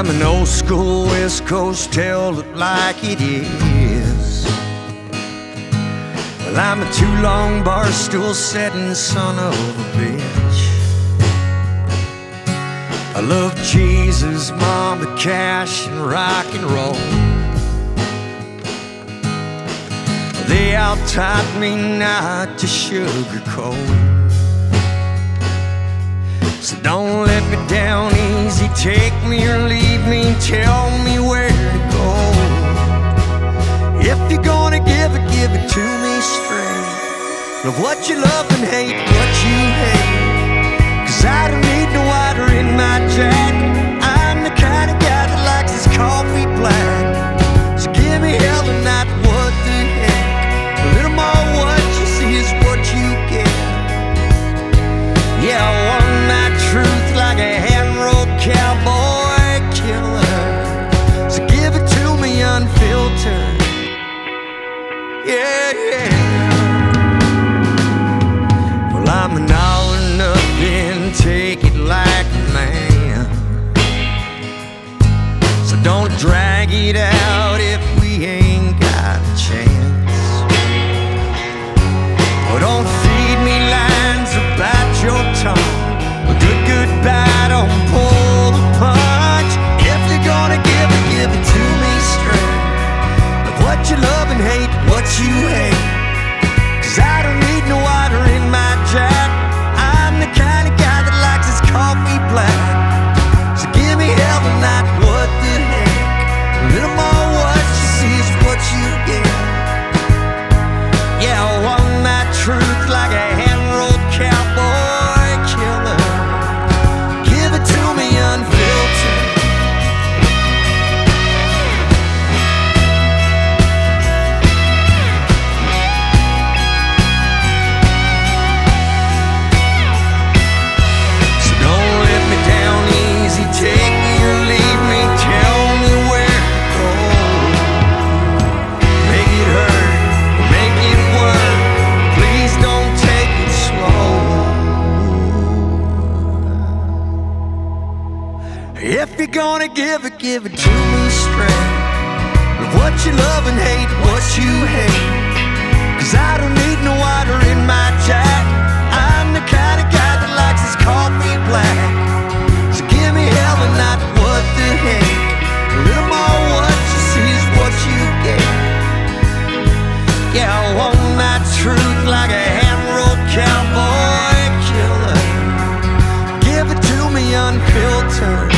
I'm an old school West Coast, tell it like it is. Well, I'm a too long bar stool setting son of a bitch. I love Jesus, Mama Cash, and rock and roll. They all taught me not to sugarcoat. So don't let me down easy, take me or leave me, tell me where to go. If you're gonna give it to me straight. Love what you love and hate what you hate. 'Cause I don't need no water in my jacket. I'm the kind of guy that likes his coffee black. So give me hell and not what the heck. A little more what you see is what you get. Yeah, I want my truth like a hand-rolled cowboy killer. So give it to me unfiltered. Yeah, yeah. Well, I'm an all or nothing, take it like a man. So don't drag it out if we ain't got a chance. Oh, don't feed me lines about your tongue. A good, bad, don't pull the punch. If you're gonna give it to me straight. Love what you love and hate what you hate. 'Cause I don't need no water in my jacket. I'm the kind of guy that likes his coffee black. So give me hell and not what the heck. A little more what you see is what you get. Yeah, I want my truth like a hand-rolled cowboy killer. Give it to me unfiltered. So don't let me down easy, take me or leave me, tell me where to go. Make it hurt, make it work, please don't take it slow. If you're gonna give it to me straight. Love what you love and hate what you hate. 'Cause I don't need no water in my jacket. I'm the kind of guy that likes his coffee black. So give me hell and not what the heck. A little more what you see is what you get. Yeah, I want my truth like a hand-rolled cowboy killer. Give it to me unfiltered.